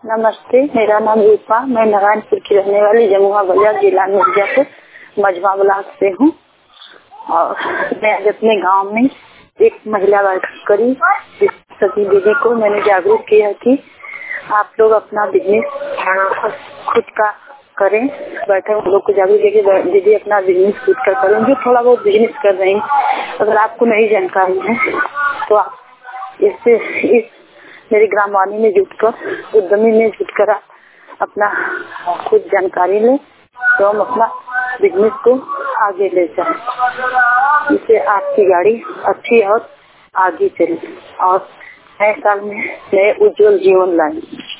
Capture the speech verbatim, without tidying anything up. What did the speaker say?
नमस्ते, मेरा नाम रूपा, मैं नारायणपुर की रहने वाली, जमुआ बाजार, जिला मिर्जापुर, मजमा ब्लॉक से हूँ। और मैं आज अपने गांव में एक महिला बैठक करी, सभी दीदी को मैंने जागरूक किया कि आप लोग अपना बिजनेस खुद का करें। बैठक लोग को जागरूक किया कि दीदी अपना बिजनेस खुद का करें। जो थोड़ा बहुत बिजनेस कर रही हैं, अगर आपको नहीं जानकारी है तो आप इससे इस मेरी ग्रामवाणी में जुटकर, उद्यमी में जुटकर आप अपना खुद जानकारी लें तो हम अपना बिजनेस को आगे ले जाएं, जिससे आपकी गाड़ी अच्छी और आगे चले और नए साल में नए उज्जवल जीवन लाएं।